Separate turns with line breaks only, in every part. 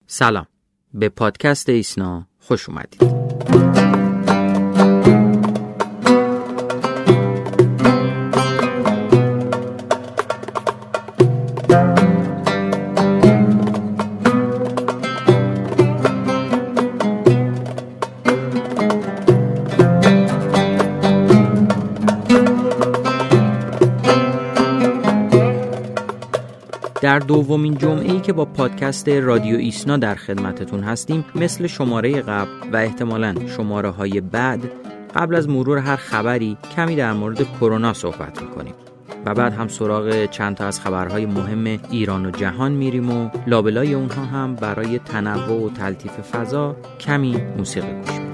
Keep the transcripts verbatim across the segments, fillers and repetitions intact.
سلام، به پادکست ایسنا خوش اومدید. در دومین جمعه‌ای که با پادکست رادیو ایسنا در خدمتتون هستیم، مثل شماره قبل و احتمالاً شماره‌های بعد، قبل از مرور هر خبری کمی در مورد کرونا صحبت می‌کنیم و بعد هم سراغ چند تا از خبرهای مهم ایران و جهان میریم و لابلای اونها هم برای تنوع و تلطیف فضا کمی موسیقی گوش میدیم.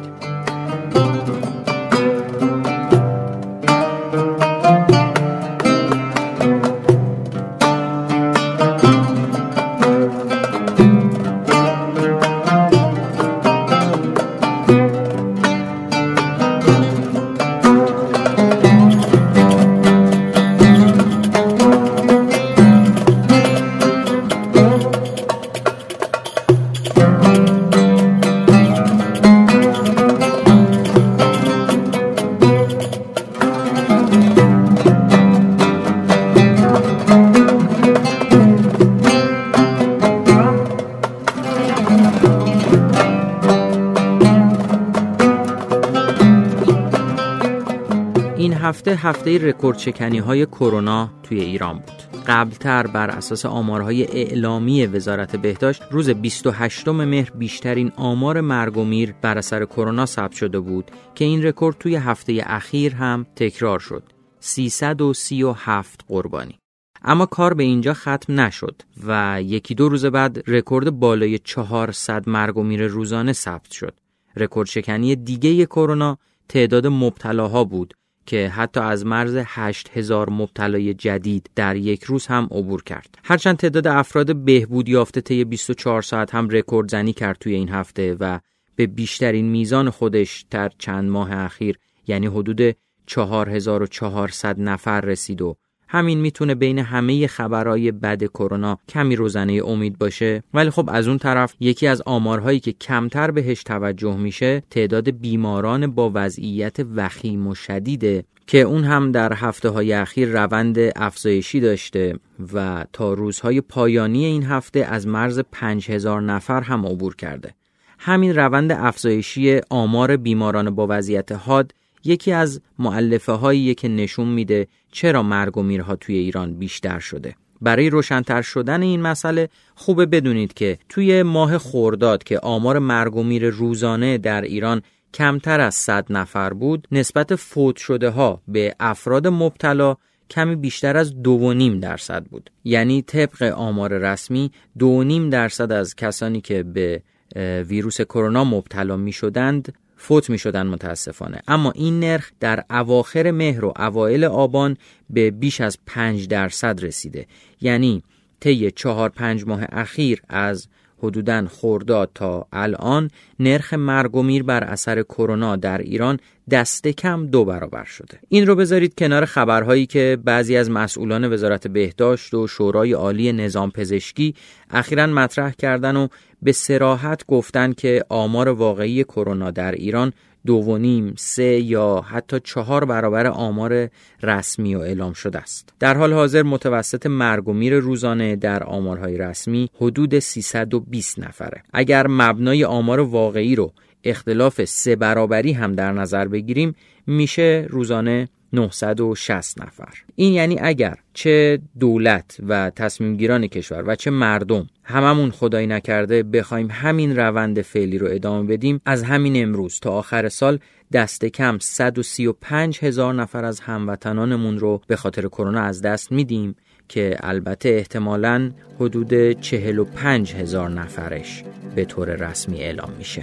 هفته هفته رکوردشکنی های کرونا توی ایران بود. قبلتر بر اساس آمارهای اعلامی وزارت بهداشت روز بیست و هشتم مهر بیشترین آمار مرگ و میر بر اثر کرونا ثبت شده بود که این رکورد توی هفته اخیر هم تکرار شد. سیصد و سی و هفت قربانی. اما کار به اینجا ختم نشد و یکی دو روز بعد رکورد بالای چهارصد مرگ و میر روزانه ثبت شد. رکوردشکنی دیگه کرونا تعداد مبتلاها بود که حتی از مرز هشت هزار مبتلای جدید در یک روز هم عبور کرد. هرچند تعداد افراد بهبود یافته طی بیست و چهار ساعت هم رکورد زنی کرد توی این هفته و به بیشترین میزان خودش در چند ماه اخیر، یعنی حدود چهار هزار و چهارصد نفر رسید و همین میتونه بین همه خبرهای بد کرونا کمی روزنه امید باشه. ولی خب از اون طرف یکی از آمارهایی که کمتر بهش توجه میشه تعداد بیماران با وضعیت وخیم و شدیده که اون هم در هفته‌های اخیر روند افزایشی داشته و تا روزهای پایانی این هفته از مرز پنج هزار نفر هم عبور کرده. همین روند افزایشی آمار بیماران با وضعیت حاد یکی از مؤلفه هاییه که نشون میده چرا مرگ و میرها توی ایران بیشتر شده. برای روشن‌تر شدن این مسئله خوبه بدونید که توی ماه خرداد که آمار مرگ و میر روزانه در ایران کمتر از صد نفر بود، نسبت فوت شده ها به افراد مبتلا کمی بیشتر از دو و نیم درصد بود. یعنی طبق آمار رسمی دو و نیم درصد از کسانی که به ویروس کرونا مبتلا می شدند فوت می شدن متاسفانه. اما این نرخ در اواخر مهر و اوایل آبان به بیش از پنج درصد رسیده. یعنی طی چهار پنج ماه اخیر از حدوداً خرداد تا الان نرخ مرگ و میر بر اثر کرونا در ایران دست کم دو برابر شده. این رو بذارید کنار خبرهایی که بعضی از مسئولان وزارت بهداشت و شورای عالی نظام پزشکی اخیراً مطرح کردن و به صراحت گفتن که آمار واقعی کرونا در ایران دو و نیم، سه یا حتی چهار برابر آمار رسمی و اعلام شده است. در حال حاضر متوسط مرگ و میر روزانه در آمارهای رسمی حدود سیصد و بیست نفره. اگر مبنای آمار واقعی رو اختلاف سه برابری هم در نظر بگیریم میشه روزانه نهصد و شصت نفر. این یعنی اگر چه دولت و تصمیم گیران کشور و چه مردم هممون خدایی نکرده بخوایم همین روند فعلی رو ادامه بدیم، از همین امروز تا آخر سال دست کم صد و سی و پنج هزار نفر از هموطنانمون رو به خاطر کرونا از دست میدیم که البته احتمالاً حدود چهل و پنج هزار نفرش به طور رسمی اعلام میشه.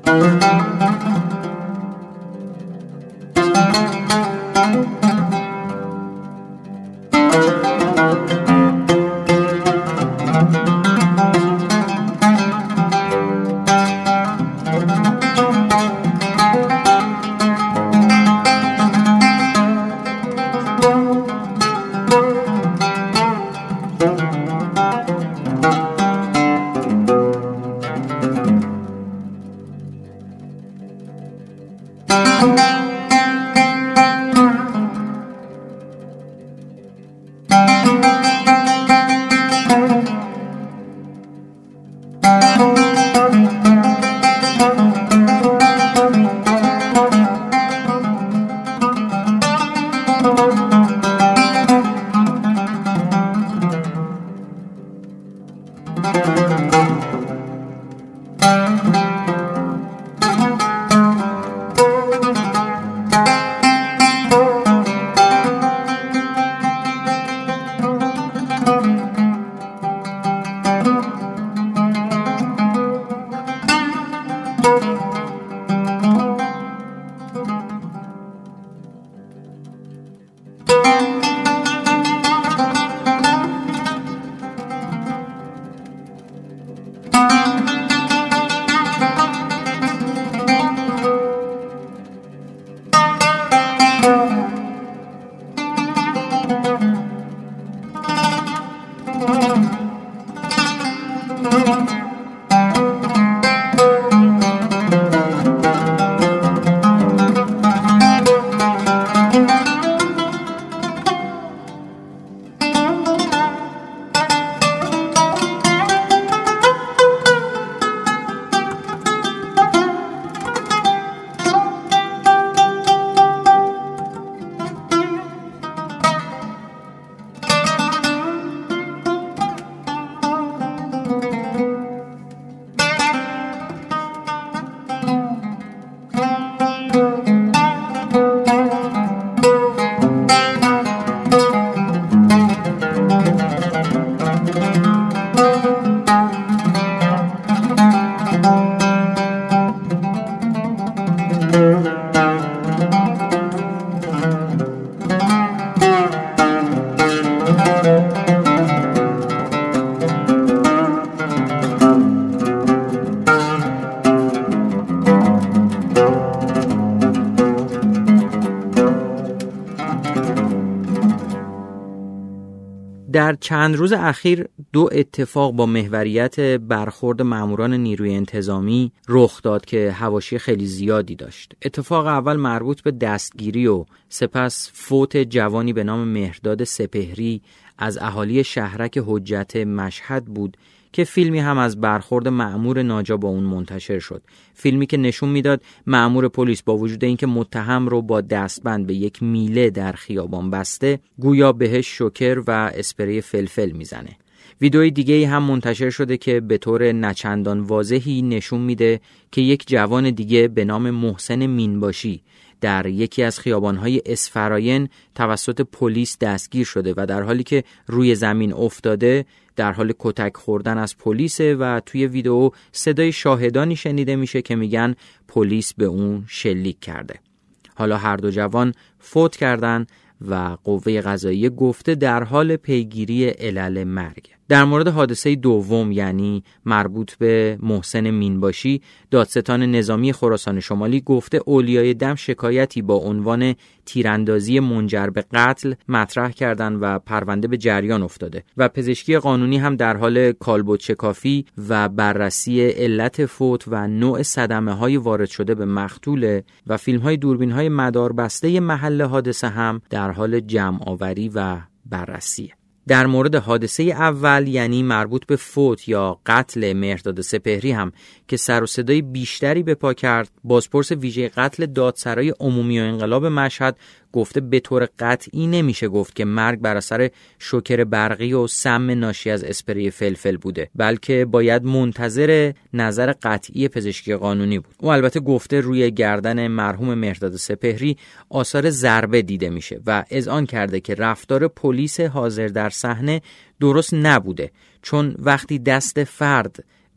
در چند روز اخیر دو اتفاق با محوریت برخورد ماموران نیروی انتظامی رخ داد که حواشی خیلی زیادی داشت. اتفاق اول مربوط به دستگیری و سپس فوت جوانی به نام مهرداد سپهری از اهالی شهرک حجت مشهد بود که فیلمی هم از برخورد مأمور ناجا با اون منتشر شد. فیلمی که نشون میداد مأمور پلیس با وجود اینکه متهم رو با دستبند به یک میله در خیابان بسته، گویا بهش شوکر و اسپری فلفل میزنه. ویدئوی دیگه‌ای هم منتشر شده که به طور نچندان واضحی نشون میده که یک جوان دیگه به نام محسن مینباشی در یکی از خیابان‌های اسفراین توسط پلیس دستگیر شده و در حالی که روی زمین افتاده در حال کتک خوردن از پلیسه و توی ویدئو صدای شاهدانی شنیده میشه که میگن پلیس به اون شلیک کرده. حالا هر دو جوان فوت کردن و قوه قضاییه گفته در حال پیگیری علل مرگ. در مورد حادثه دوم یعنی مربوط به محسن مینباشی، دادستان نظامی خراسان شمالی گفته اولیای دم شکایتی با عنوان تیراندازی منجر به قتل مطرح کردند و پرونده به جریان افتاده و پزشکی قانونی هم در حال کالبد شکافی و بررسی علت فوت و نوع صدمه‌های وارد شده به مقتول و فیلم‌های دوربین‌های مداربسته محل حادثه هم در حال جمع آوری و بررسیه. در مورد حادثه اول یعنی مربوط به فوت یا قتل مهرداد سپهری هم که سر و صدای بیشتری به پا کرد، بازپرس ویژه قتل دادسرای عمومی و انقلاب مشهد گفته به طور قطعی نمیشه گفت که مرگ بر اثر شوکر برقی و سم ناشی از اسپری فلفل بوده، بلکه باید منتظر نظر قطعی پزشکی قانونی بود. او البته گفته روی گردن مرحوم مهرداد سپهری آثار ضربه دیده میشه و اذعان کرده که رفتار پلیس حاضر در صحنه درست نبوده، چون وقتی دست فرد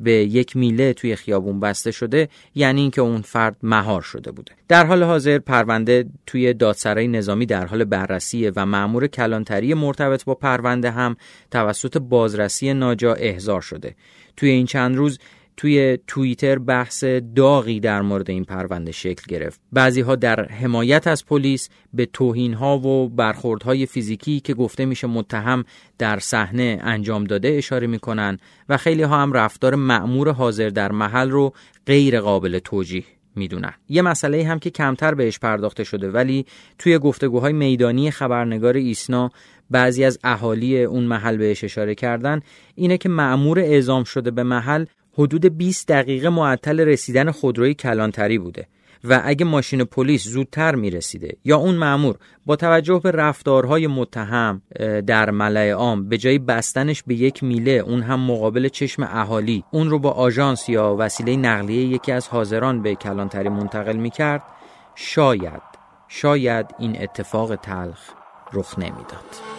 به یک میله توی خیابون بسته شده، یعنی اینکه اون فرد مهار شده بوده. در حال حاضر پرونده توی دادسرای نظامی در حال بررسیه و مأمور کلانتری مرتبط با پرونده هم توسط بازرسی ناجا احضار شده. توی این چند روز توی توییتر بحث داغی در مورد این پرونده شکل گرفت. بعضی‌ها در حمایت از پلیس به توهین‌ها و برخوردهای فیزیکی که گفته میشه متهم در صحنه انجام داده اشاره میکنن و خیلی‌ها هم رفتار مأمور حاضر در محل رو غیر قابل توجیه میدونن. یه مسئله هم که کمتر بهش پرداخته شده ولی توی گفتگوهای میدانی خبرنگار ایسنا بعضی از اهالی اون محل بهش اشاره کردن اینه که مأمور اعزام شده به محل حدود بیست دقیقه معطل رسیدن خودروی کلانتری بوده و اگه ماشین پلیس زودتر میرسیده یا اون مأمور با توجه به رفتارهای متهم در ملأ عام به جای بستنش به یک میله، اون هم مقابل چشم اهالی، اون رو با آژانس یا وسیله نقلیه یکی از حاضران به کلانتری منتقل میکرد، شاید شاید این اتفاق تلخ رخ نمیداد.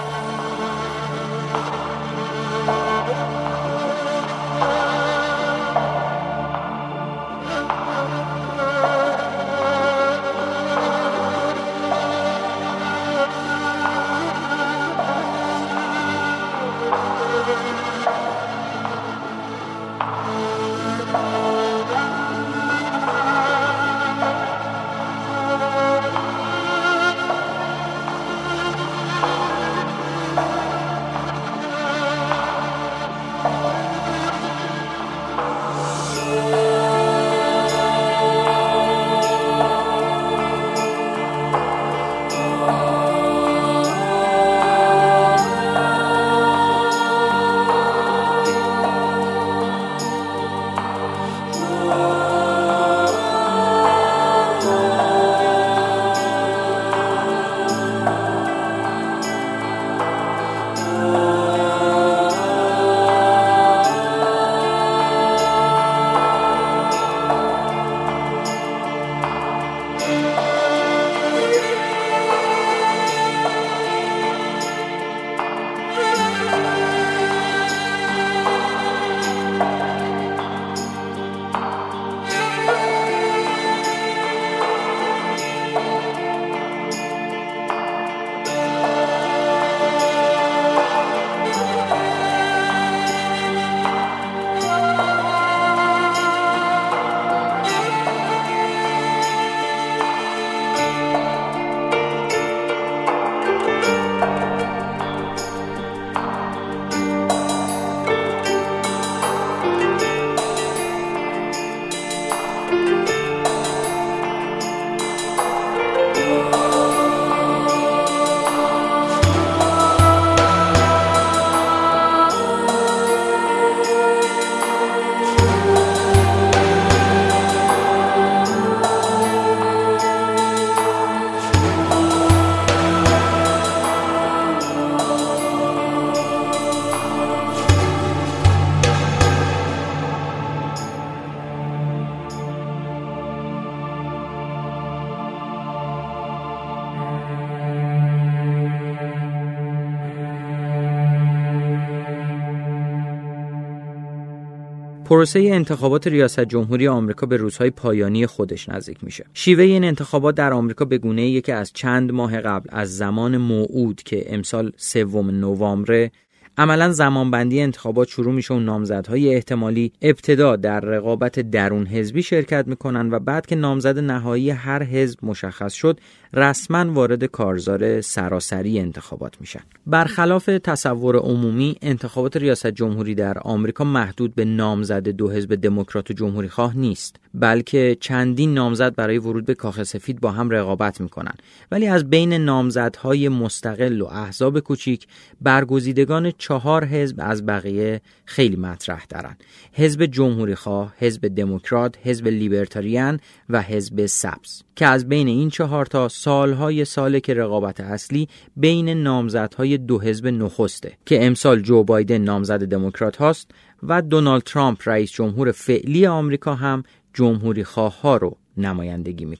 پروسه انتخابات ریاست جمهوری آمریکا به روزهای پایانی خودش نزدیک میشه. شیوه این انتخابات در آمریکا به گونه‌ایه که از چند ماه قبل از زمان موعود که امسال سوم نوامبر عملاً زمانبندی انتخابات شروع میشه و نامزدهای احتمالی ابتدا در رقابت درون حزبی شرکت میکنن و بعد که نامزد نهایی هر حزب مشخص شد رسما وارد کارزار سراسری انتخابات میشن. برخلاف تصور عمومی انتخابات ریاست جمهوری در آمریکا محدود به نامزد دو حزب دموکرات و جمهوری خواه نیست، بلکه چندین نامزد برای ورود به کاخ سفید با هم رقابت میکنن. ولی از بین نامزدهای مستقل و احزاب کوچیک برگزیدگان چهار حزب از بقیه خیلی مطرح دارن: حزب جمهوری خواه، حزب دموکرات، حزب لیبرتاریان و حزب سبز، که از بین این چهار تا سالهای ساله که رقابت اصلی بین نامزدهای دو حزب نخسته که امسال جو بایدن نامزد دموکرات هاست و دونالد ترامپ رئیس جمهور فعلی آمریکا هم جمهوری خواه ها رو نمایندگی میکنه.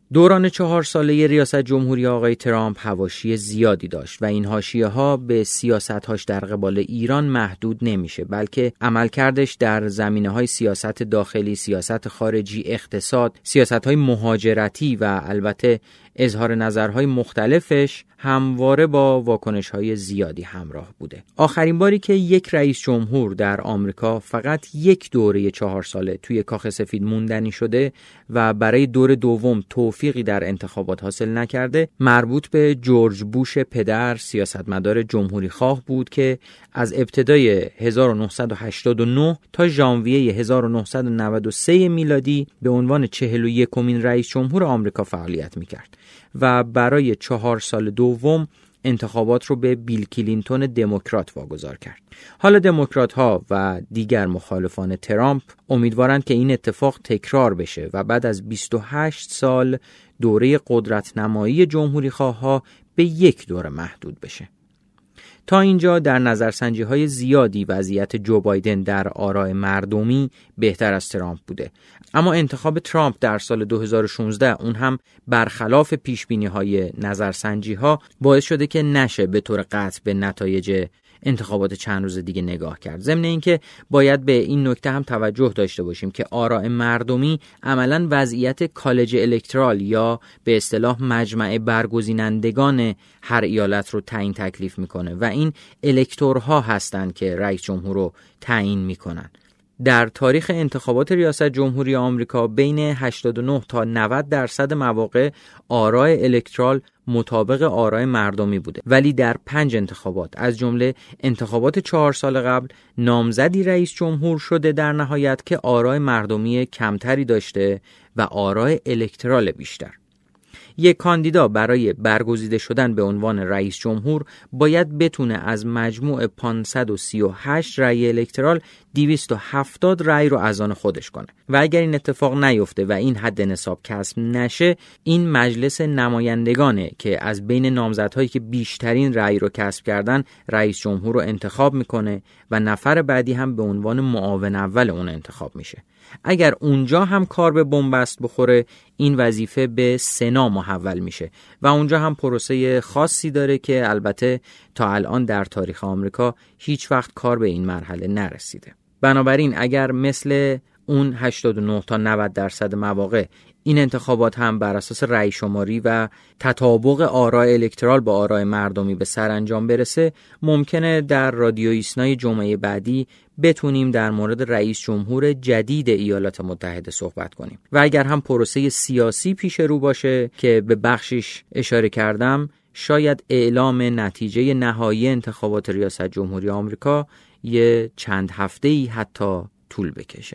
دوران چهار ساله ریاست جمهوری آقای ترامپ حواشی زیادی داشت و این حاشیه‌ها به سیاست‌هاش در قبال ایران محدود نمیشه، بلکه عملکردش در زمینه‌های سیاست داخلی، سیاست خارجی، اقتصاد، سیاست‌های مهاجرتی و البته اظهار نظرهای مختلفش همواره با واکنش‌های زیادی همراه بوده. آخرین باری که یک رئیس جمهور در آمریکا فقط یک دوره چهار ساله توی کاخ سفید موندنی شده و برای دور دوم توفیقی در انتخابات حاصل نکرده، مربوط به جورج بوش پدر، سیاستمدار جمهوری خواه بود که از ابتدای هزار و نهصد و هشتاد و نه تا ژانویه هزار و نهصد و نود و سه میلادی به عنوان چهل و یکمین رئیس جمهور آمریکا فعالیت می‌کرد و برای چهار سال دوم انتخابات رو به بیل کلینتون دموکرات واگذار کرد. حالا دموکرات‌ها و دیگر مخالفان ترامپ امیدوارند که این اتفاق تکرار بشه و بعد از بیست و هشت سال دوره قدرت نمایی جمهوری خواه‌ها به یک دوره محدود بشه. تا اینجا در نظرسنجی‌های زیادی وضعیت جو بایدن در آراء مردمی بهتر از ترامپ بوده، اما انتخاب ترامپ در سال دو هزار و شانزده اون هم برخلاف پیشبینی‌های نظرسنجی‌ها باعث شده که نشه به طور قطع به نتایج انتخابات چند روز دیگه نگاه کرد. ضمن اینکه باید به این نکته هم توجه داشته باشیم که آراء مردمی عملاً وضعیت کالج الکترال یا به اصطلاح مجمع برگزینندگان هر ایالت رو تعیین تکلیف میکنه و این الکتورها هستند که رئیس جمهور رو تعیین میکنن. در تاریخ انتخابات ریاست جمهوری آمریکا بین هشتاد و نه تا نود درصد مواقع آراء الکترال مطابق آراء مردمی بوده، ولی در پنج انتخابات از جمله انتخابات چهار سال قبل نامزدی رئیس جمهور شده در نهایت که آراء مردمی کمتری داشته و آراء الکترال بیشتر. یک کاندیدا برای برگزیده شدن به عنوان رئیس جمهور باید بتونه از مجموع پانصد و سی و هشت رأی الکترال دویست و هفتاد رأی رو از آن خودش کنه و اگر این اتفاق نیفته و این حد نصاب کسب نشه، این مجلس نمایندگانه که از بین نامزدهایی که بیشترین رأی رو کسب کردن رئیس جمهور رو انتخاب میکنه و نفر بعدی هم به عنوان معاون اول اون انتخاب میشه. اگر اونجا هم کار به بنبست بخوره، این وظیفه به سنا محول میشه و اونجا هم پروسه خاصی داره که البته تا الان در تاریخ آمریکا هیچ وقت کار به این مرحله نرسیده. بنابراین اگر مثل اون هشتاد و نه تا نود درصد مواقع این انتخابات هم بر اساس رأی شماری و تطابق آراء الکترال با آراء مردمی به سرانجام برسه، ممکنه در رادیو ایسنای جمعه بعدی بتونیم در مورد رئیس جمهور جدید ایالات متحده صحبت کنیم و اگر هم پروسه سیاسی پیش رو باشه که به بخشش اشاره کردم، شاید اعلام نتیجه نهایی انتخابات ریاست جمهوری آمریکا یه چند هفته‌ای حتی طول بکشه.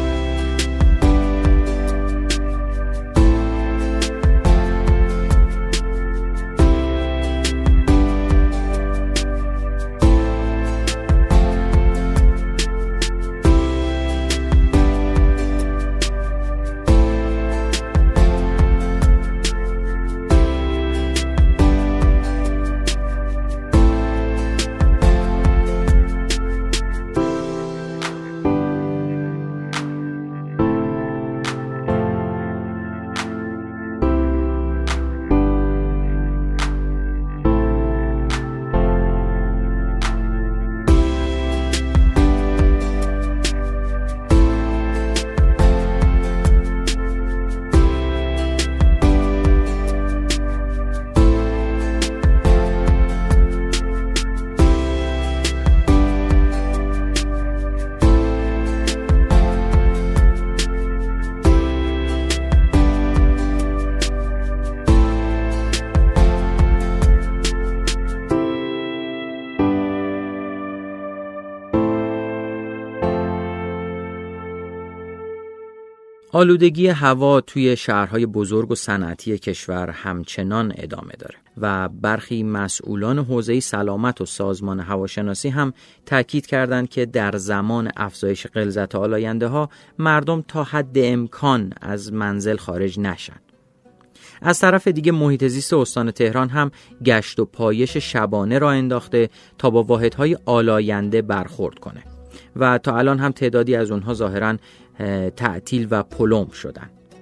آلودگی هوا توی شهرهای بزرگ و صنعتی کشور همچنان ادامه داره و برخی مسئولان حوزه سلامت و سازمان هواشناسی هم تاکید کردند که در زمان افزایش غلظت آلاینده ها مردم تا حد امکان از منزل خارج نشن. از طرف دیگه محیط زیست استان تهران هم گشت و پایش شبانه را انداخته تا با واحدهای آلاینده برخورد کنه و تا الان هم تعدادی از اونها ظاهراً تعطیل و پلم شدن.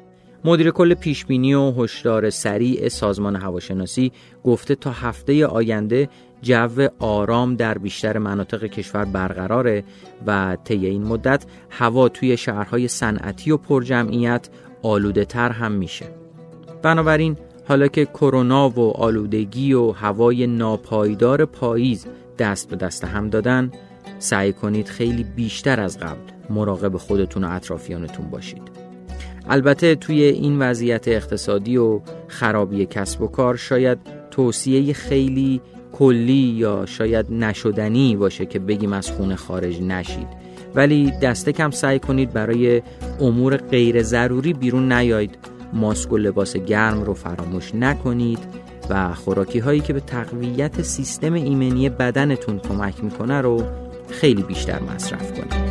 مدیر کل پیشبینی و هشدار سریع سازمان هواشناسی گفته تا هفته آینده جو آرام در بیشتر مناطق کشور برقراره و طی این مدت هوا توی شهرهای صنعتی و پرجمعیت آلوده تر هم میشه. بنابراین حالا که کرونا و آلودگی و هوای ناپایدار پاییز دست به دست هم دادن، سعی کنید خیلی بیشتر از قبل مراقب خودتون و اطرافیانتون باشید. البته توی این وضعیت اقتصادی و خرابی کسب و کار شاید توصیه خیلی کلی یا شاید نشدنی باشه که بگیم از خونه خارج نشید، ولی دسته کم سعی کنید برای امور غیر ضروری بیرون نیایید، ماسک و لباس گرم رو فراموش نکنید و خوراکی هایی که به تقویت سیستم ایمنی بدنتون کمک میکنه رو خیلی بیشتر مصرف کنید.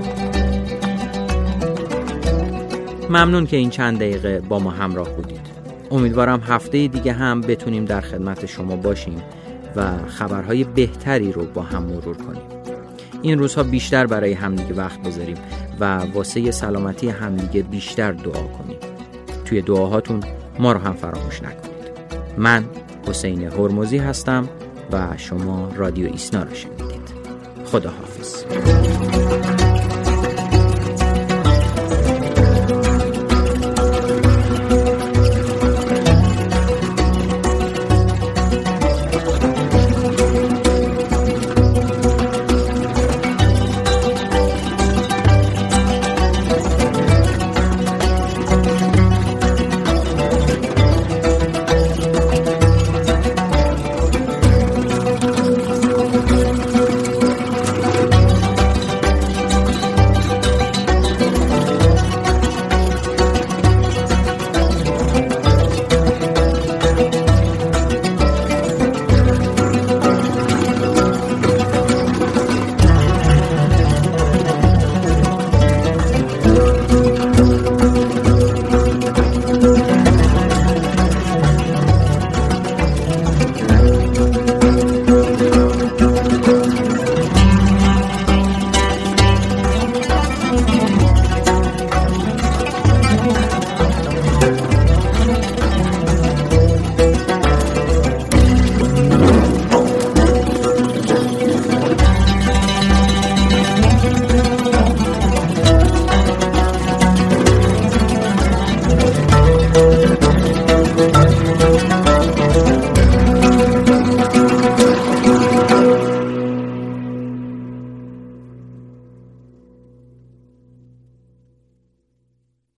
ممنون که این چند دقیقه با ما همراه بودید. امیدوارم هفته دیگه هم بتونیم در خدمت شما باشیم و خبرهای بهتری رو با هم مرور کنیم. این روزها بیشتر برای همدیگه وقت بذاریم و واسه سلامتی همدیگه بیشتر دعا کنیم. توی دعاهاتون ما رو هم فراموش نکنید. من حسین هرمزی هستم و شما رادیو ایسنا رو شنیدید. خداحافظ.